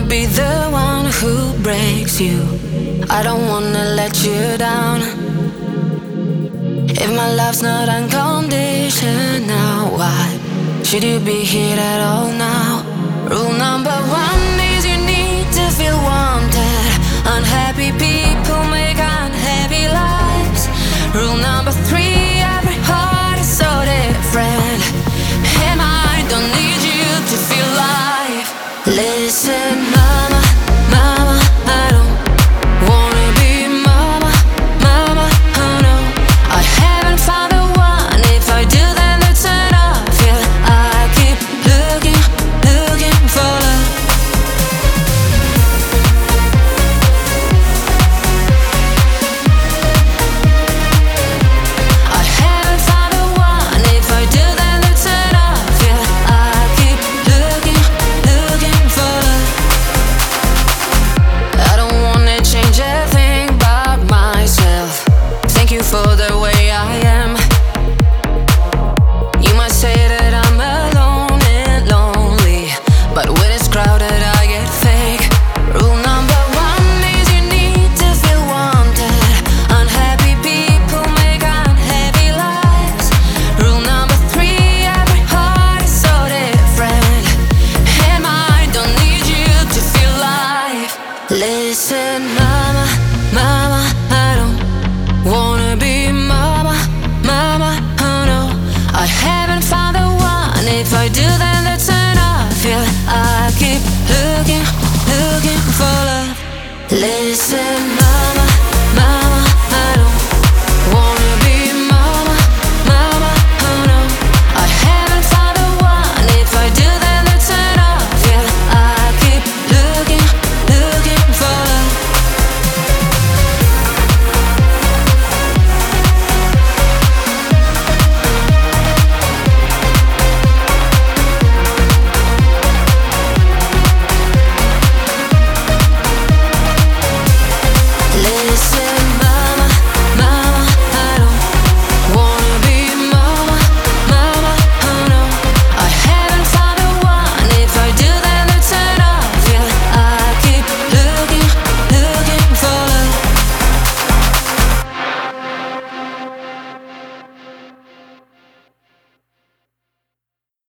be the one who breaks you. I don't wanna let you down. If my love's not unconditional, why should you be here at all now? Rule number one is you need to feel wanted. Unhappy people make unhappy lives. Rule number three, every heart is so different, and I don't need you to feel life. Listen, mama, mama, I don't wanna be mama, mama, oh no. I haven't found the one. If I do, then that's enough. Yeah, I keep looking, looking for love. I haven't found the one. If I do, then that's enough. Yeah, I keep looking, looking for love. I don't wanna change a thing about myself. Thank you for the way I am. You might say that I'm alone and lonely, but when it's crowded I get fake. Rule number one is you need to feel wanted. Unhappy people make unhappy lives. Rule number three, every heart is so different, and I don't need you to feel life. Listen, mama, mama, I don't wanna be mama, mama, oh no. I haven't found the one. If I do, then that's enough. Yeah, I keep looking, looking for love. Listen, mama, mama, I don't wanna be mama, mama, oh no. I haven't found the one. If I do, then that's enough. Yeah, I keep looking, looking for love. Listen,